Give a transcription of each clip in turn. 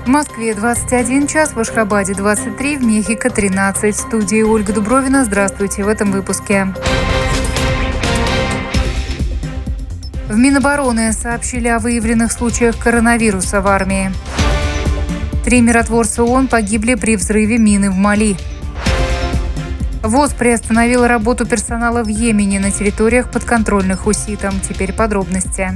В Москве 21 час, в Ашхабаде 23, в Мехико 13. В студии Ольга Дубровина. Здравствуйте в этом выпуске. В Минобороны сообщили о выявленных случаях коронавируса в армии. 3 миротворца ООН погибли при взрыве мины в Мали. ВОЗ приостановила работу персонала в Йемене на территориях, подконтрольных хуситам. Теперь подробности.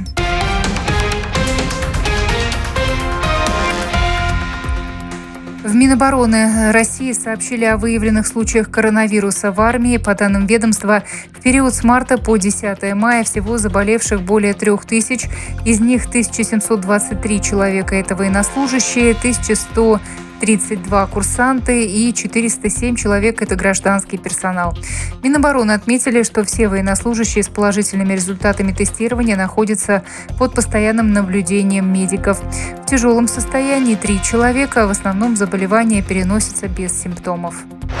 В Минобороны России сообщили о выявленных случаях коронавируса в армии. По данным ведомства, в период с марта по 10 мая всего заболевших более 3000, из них 1723 человека – это военнослужащие, 1132 курсанты и 407 человек – это гражданский персонал. Минобороны отметили, что все военнослужащие с положительными результатами тестирования находятся под постоянным наблюдением медиков. В тяжелом состоянии 3 человека, в основном заболевание переносится без симптомов.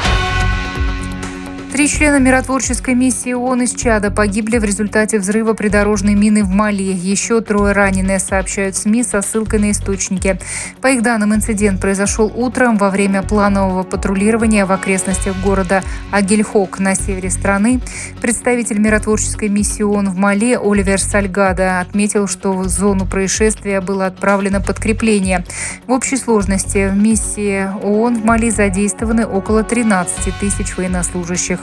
3 члена миротворческой миссии ООН из Чада погибли в результате взрыва придорожной мины в Мали. Еще 3 раненые, сообщают СМИ со ссылкой на источники. По их данным, инцидент произошел утром во время планового патрулирования в окрестностях города Агельхок на севере страны. Представитель миротворческой миссии ООН в Мали Оливер Сальгадо отметил, что в зону происшествия было отправлено подкрепление. В общей сложности в миссии ООН в Мали задействованы около 13 тысяч военнослужащих.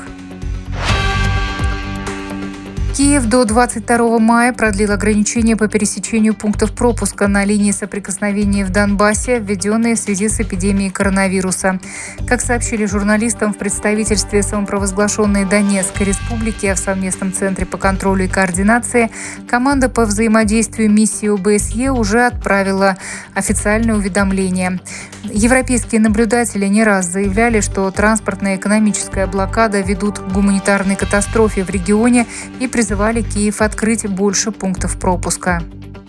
Киев до 22 мая продлил ограничения по пересечению пунктов пропуска на линии соприкосновения в Донбассе, введенные в связи с эпидемией коронавируса. Как сообщили журналистам в представительстве самопровозглашенной Донецкой республики в совместном центре по контролю и координации, команда по взаимодействию миссии ОБСЕ уже отправила официальное уведомление. Европейские наблюдатели не раз заявляли, что транспортная и экономическая блокада ведут к гуманитарной катастрофе в регионе и призывали Киев открыть больше пунктов пропуска.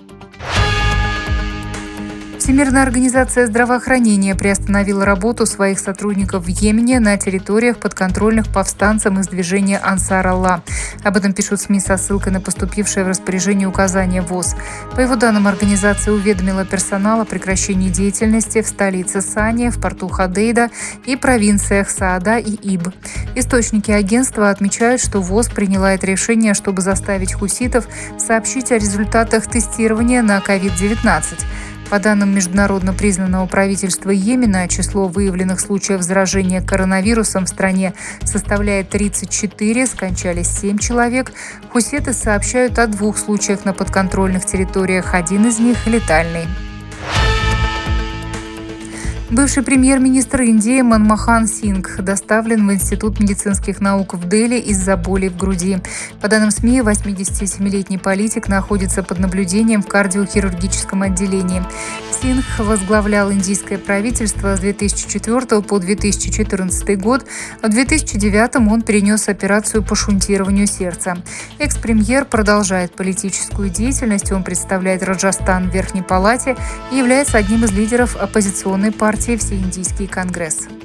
Всемирная организация здравоохранения приостановила работу своих сотрудников в Йемене на территориях, подконтрольных повстанцам из движения Ансар Аллах. Об этом пишут СМИ со ссылкой на поступившее в распоряжение указание ВОЗ. По его данным, организация уведомила персонал о прекращении деятельности в столице Сане, в порту Ходейда и провинциях Саада и Иб. Источники агентства отмечают, что ВОЗ приняла это решение, чтобы заставить хуситов сообщить о результатах тестирования на COVID-19. По данным международно признанного правительства Йемена, число выявленных случаев заражения коронавирусом в стране составляет 34, скончались 7 человек. Хуситы сообщают о 2 случаях на подконтрольных территориях, один из них летальный. Бывший премьер-министр Индии Манмохан Сингх доставлен в Институт медицинских наук в Дели из-за боли в груди. По данным СМИ, 87-летний политик находится под наблюдением в кардиохирургическом отделении. Сингх возглавлял индийское правительство с 2004 по 2014 год. В 2009 он перенес операцию по шунтированию сердца. Экс-премьер продолжает политическую деятельность. Он представляет Раджастан в Верхней палате и является одним из лидеров оппозиционной партии Всеиндийский конгресс.